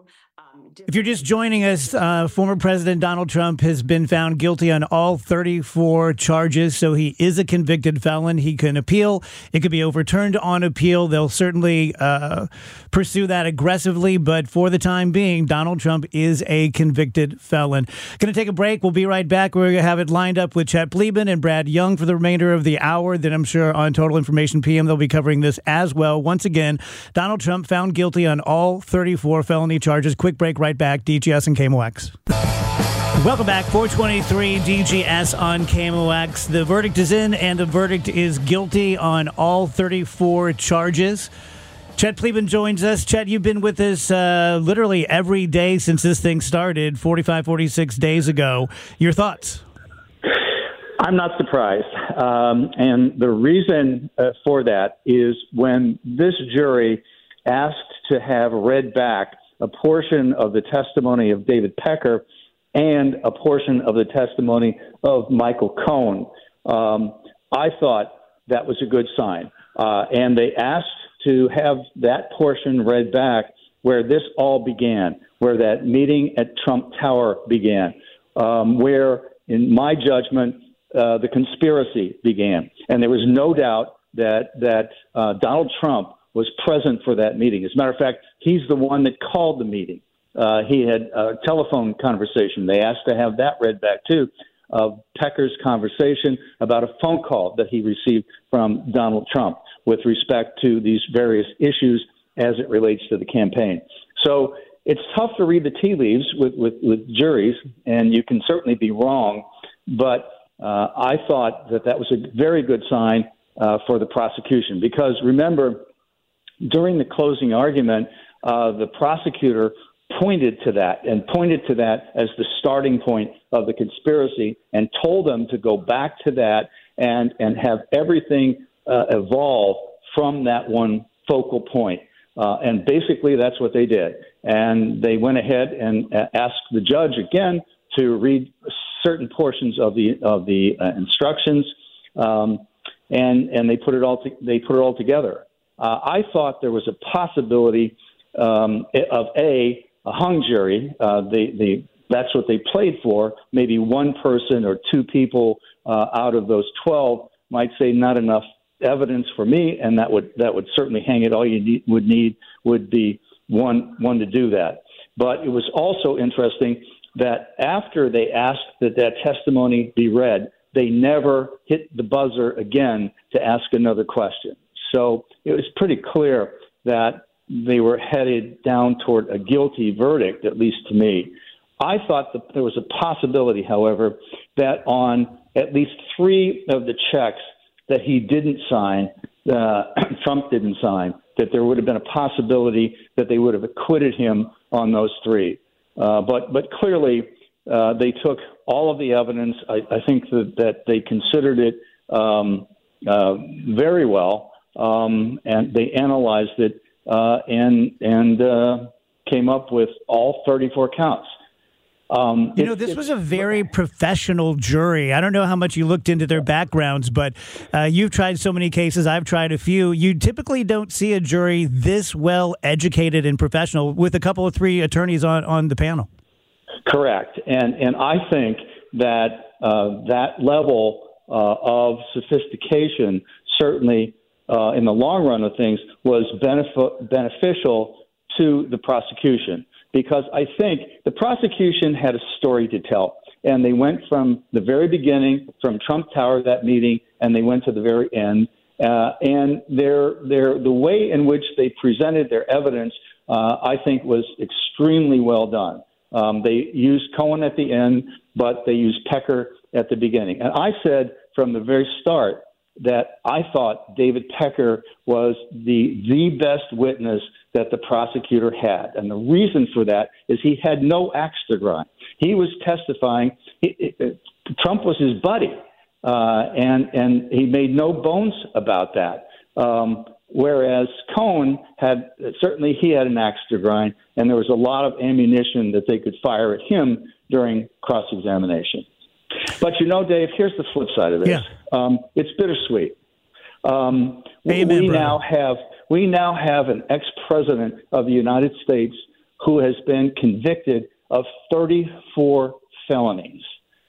If you're just joining us, former President Donald Trump has been found guilty on all 34 charges, so he is a convicted felon. He can appeal. It could be overturned on appeal. They'll certainly pursue that aggressively, but for the time being, Donald Trump is a convicted felon. Going to take a break. We'll be right back. We're going to have it lined up with Chet Blieben and Brad Young for the remainder of the hour. Then I'm sure on Total Information PM, they'll be covering this as well. Once again, Donald Trump found guilty on all 34 felony charges. Quick break, right back. DGS and KMOX. Welcome back. 423 DGS on KMOX. The verdict is in, and the verdict is guilty on all 34 charges. Chet Blieben joins us. Chet, you've been with us literally every day since this thing started 46 days ago. Your thoughts? I'm not surprised. And the reason for that is when this jury asked to have read back a portion of the testimony of David Pecker and a portion of the testimony of Michael Cohen, I thought that was a good sign. And they asked to have that portion read back where this all began, where that meeting at Trump Tower began, where, in my judgment, the conspiracy began. And there was no doubt that Donald Trump was present for that meeting. As a matter of fact, he's the one that called the meeting. He had a telephone conversation. They asked to have that read back, too, of Pecker's conversation about a phone call that he received from Donald Trump with respect to these various issues as it relates to the campaign. So it's tough to read the tea leaves with juries, and you can certainly be wrong, but I thought that was a very good sign for the prosecution because, remember, during the closing argument, the prosecutor pointed to that as the starting point of the conspiracy and told them to go back to that and have everything evolve from that one focal point. And basically that's what they did. And they went ahead and asked the judge again to read certain portions of the instructions, and they put it all together. I thought there was a possibility of a hung jury. That's what they played for. Maybe one person or two people out of those 12 might say not enough evidence for me, and that would certainly hang it. All you would be one to do that. But it was also interesting that after they asked that testimony be read, they never hit the buzzer again to ask another question. So it was pretty clear that they were headed down toward a guilty verdict, at least to me. I thought that there was a possibility, however, that on at least three of the checks that he didn't sign, Trump didn't sign, that there would have been a possibility that they would have acquitted him on those three. But clearly, they took all of the evidence. I think that they considered it very well, and they analyzed it and came up with all 34 counts. This was a very professional jury. I don't know how much you looked into their backgrounds, but you've tried so many cases. I've tried a few. You typically don't see a jury this well educated and professional with a couple of three attorneys on the panel. Correct. And I think that that level of sophistication certainly in the long run of things was beneficial to the prosecution. Because I think the prosecution had a story to tell, and they went from the very beginning, from Trump Tower, that meeting, and they went to the very end. And the way in which they presented their evidence, I think, was extremely well done. They used Cohen at the end, but they used Pecker at the beginning. And I said from the very start that I thought David Pecker was the best witness that the prosecutor had. And the reason for that is he had no axe to grind. He was testifying. Trump was his buddy, and he made no bones about that. Whereas Cohen certainly he had an axe to grind, and there was a lot of ammunition that they could fire at him during cross-examination. But Dave, here's the flip side of this. Yeah. It's bittersweet. Amen, we now have an ex-president of the United States who has been convicted of 34 felonies.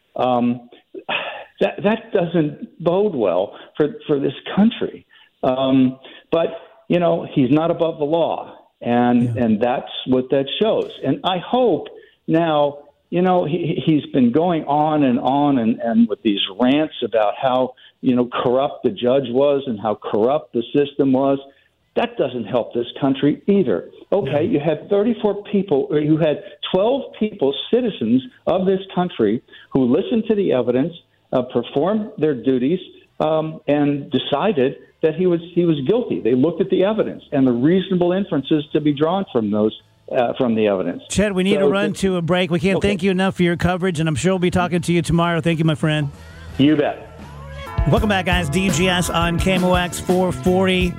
That doesn't bode well for this country. But, you know, he's not above the law, and that's what that shows. And I hope now, you know, he's been going on and with these rants about how, you know, corrupt the judge was and how corrupt the system was. That doesn't help this country either. Okay, you had 34 people, or you had 12 people, citizens of this country, who listened to the evidence, performed their duties, and decided that he was guilty. They looked at the evidence and the reasonable inferences to be drawn from those. From the evidence. Chet, we need to run to a break. We can't thank you enough for your coverage, and I'm sure we'll be talking to you tomorrow. Thank you, my friend. You bet. Welcome back, guys. DGS on KMOX 440.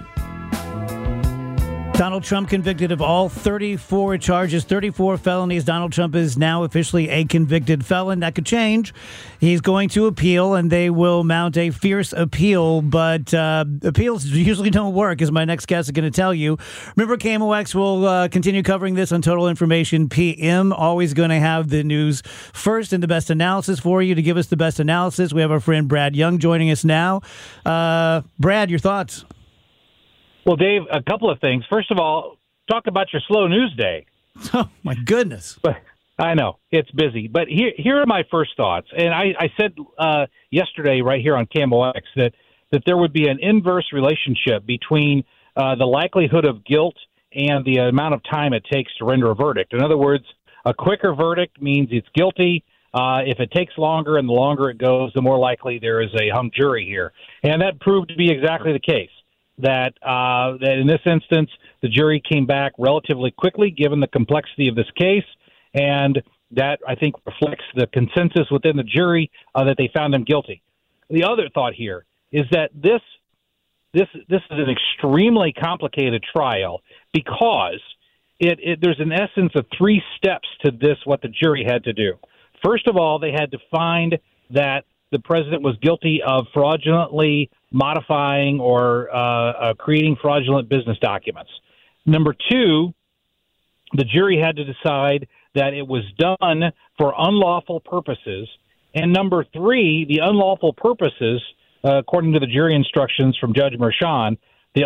Donald Trump convicted of all 34 charges, 34 felonies. Donald Trump is now officially a convicted felon. That could change. He's going to appeal, and they will mount a fierce appeal. But appeals usually don't work, as my next guest is going to tell you. Remember, KMOX will continue covering this on Total Information PM. Always going to have the news first and the best analysis for you. To give us the best analysis, we have our friend Brad Young joining us now. Brad, your thoughts? Well, Dave, a couple of things. First of all, talk about your slow news day. Oh, my goodness. But I know, it's busy. But here are my first thoughts. And I said yesterday right here on KMOX that there would be an inverse relationship between the likelihood of guilt and the amount of time it takes to render a verdict. In other words, a quicker verdict means it's guilty. If it takes longer and the longer it goes, the more likely there is a hung jury here. And that proved to be exactly the case. That in this instance, the jury came back relatively quickly, given the complexity of this case, and that, I think, reflects the consensus within the jury that they found him guilty. The other thought here is that this is an extremely complicated trial because there's in essence of three steps to this, what the jury had to do. First of all, they had to find that the president was guilty of fraudulently modifying or creating fraudulent business documents. Number two, the jury had to decide that it was done for unlawful purposes. And number three, the unlawful purposes, according to the jury instructions from Judge Merchan, the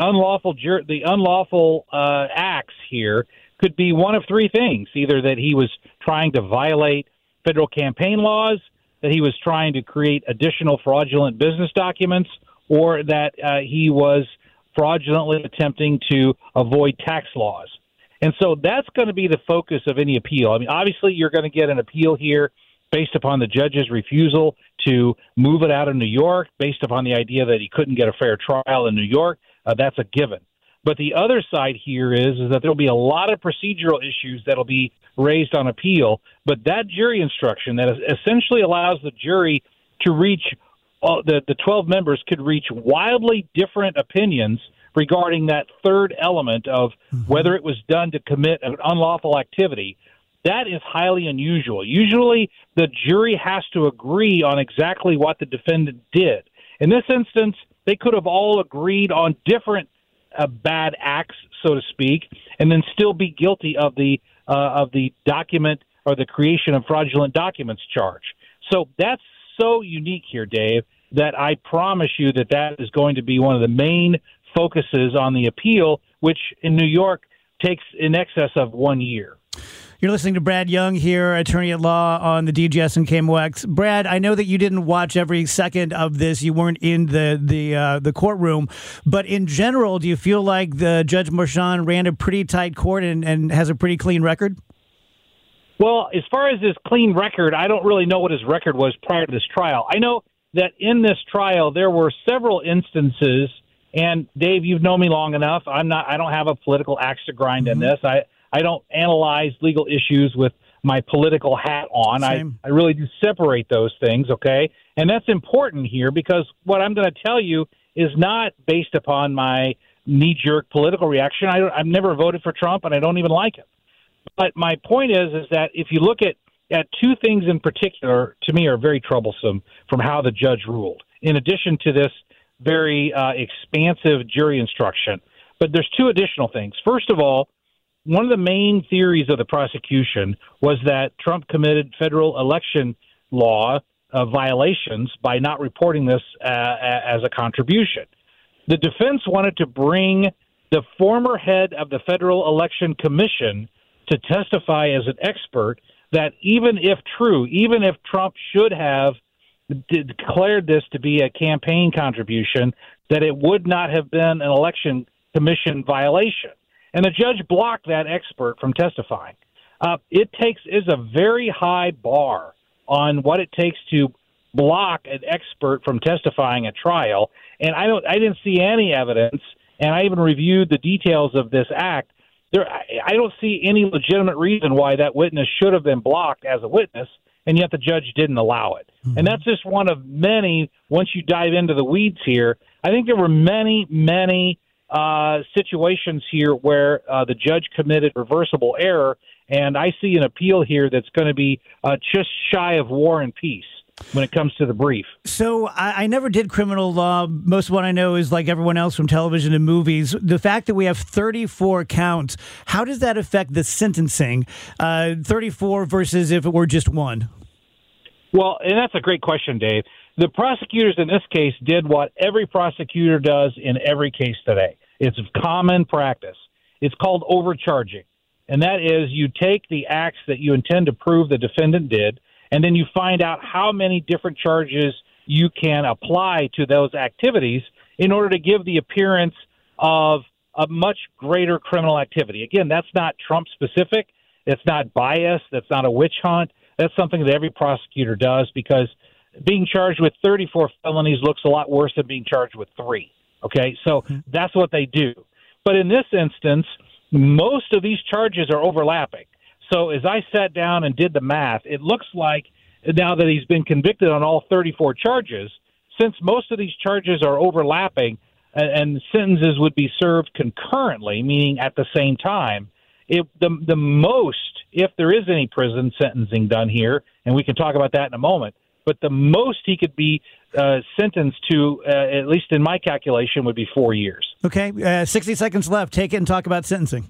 unlawful acts here could be one of three things: either that he was trying to violate federal campaign laws, that he was trying to create additional fraudulent business documents, or that he was fraudulently attempting to avoid tax laws. And so that's going to be the focus of any appeal. I mean, obviously, you're going to get an appeal here based upon the judge's refusal to move it out of New York, based upon the idea that he couldn't get a fair trial in New York. That's a given. But the other side here is that there'll be a lot of procedural issues that'll be raised on appeal. But that jury instruction that essentially allows the jury to reach the 12 members could reach wildly different opinions regarding that third element of whether it was done to commit an unlawful activity. That is highly unusual. Usually the jury has to agree on exactly what the defendant did. In this instance, they could have all agreed on different bad acts, so to speak, and then still be guilty of the document or the creation of fraudulent documents charge. So that's so unique here, Dave, that I promise you that is going to be one of the main focuses on the appeal, which in New York takes in excess of 1 year. You're listening to Brad Young here, attorney at law on the DGS and KMOX. Brad, I know that you didn't watch every second of this. You weren't in the courtroom. But in general, do you feel like the Judge Merchan ran a pretty tight court and has a pretty clean record? Well, as far as his clean record, I don't really know what his record was prior to this trial. I know that in this trial there were several instances, and Dave, you've known me long enough. I don't have a political axe to grind in this. I don't analyze legal issues with my political hat on. I really do separate those things, okay? And that's important here because what I'm going to tell you is not based upon my knee-jerk political reaction. I've never voted for Trump, and I don't even like him. But my point is that if you look at two things in particular, to me, are very troublesome from how the judge ruled, in addition to this very expansive jury instruction. But there's two additional things. First of all, one of the main theories of the prosecution was that Trump committed federal election law violations by not reporting this as a contribution. The defense wanted to bring the former head of the Federal Election Commission to testify as an expert that even if true, even if Trump should have declared this to be a campaign contribution, that it would not have been an election commission violation. And the judge blocked that expert from testifying. It is a very high bar on what it takes to block an expert from testifying at trial. And I didn't see any evidence, and I even reviewed the details of this act. I don't see any legitimate reason why that witness should have been blocked as a witness, and yet the judge didn't allow it. Mm-hmm. And that's just one of many, once you dive into the weeds here, I think there were many situations here where the judge committed reversible error, and I see an appeal here that's going to be just shy of War and Peace when it comes to the brief. So I never did criminal law. Most of what I know is like everyone else from television and movies. The fact that we have 34 counts, how does that affect the sentencing? 34 versus if it were just one? Well, and that's a great question, Dave. The prosecutors in this case did what every prosecutor does in every case today. It's common practice. It's called overcharging. And that is you take the acts that you intend to prove the defendant did, and then you find out how many different charges you can apply to those activities in order to give the appearance of a much greater criminal activity. Again, that's not Trump-specific. It's not bias. That's not a witch hunt. That's something that every prosecutor does because being charged with 34 felonies looks a lot worse than being charged with 3. Okay, so that's what they do. But in this instance, most of these charges are overlapping. So as I sat down and did the math, it looks like now that he's been convicted on all 34 charges, since most of these charges are overlapping and sentences would be served concurrently, meaning at the same time, the most, if there is any prison sentencing done here, and we can talk about that in a moment, but the most he could be sentenced to, at least in my calculation, would be 4 years. Okay, 60 seconds left. Take it and talk about sentencing.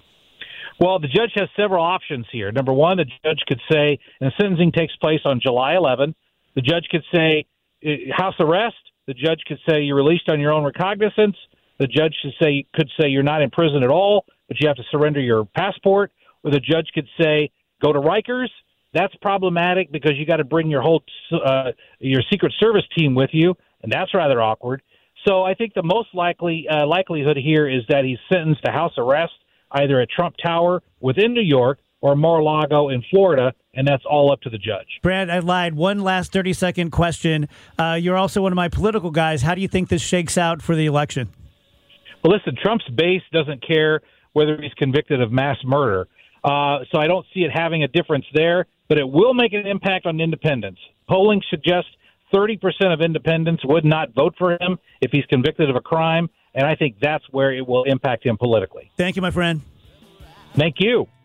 Well, the judge has several options here. Number one, the judge could say, and the sentencing takes place on July 11, the judge could say house arrest. The judge could say you're released on your own recognizance. The judge could say you're not in prison at all, but you have to surrender your passport. Or the judge could say go to Rikers. That's problematic because you got to bring your whole your Secret Service team with you, and that's rather awkward. So I think the most likelihood here is that he's sentenced to house arrest, either at Trump Tower within New York or Mar-a-Lago in Florida, and that's all up to the judge. Brad, I lied. One last 30-second question. You're also one of my political guys. How do you think this shakes out for the election? Well, listen, Trump's base doesn't care whether he's convicted of mass murder, so I don't see it having a difference there, but it will make an impact on independents. Polling suggests 30% of independents would not vote for him if he's convicted of a crime, and I think that's where it will impact him politically. Thank you, my friend. Thank you.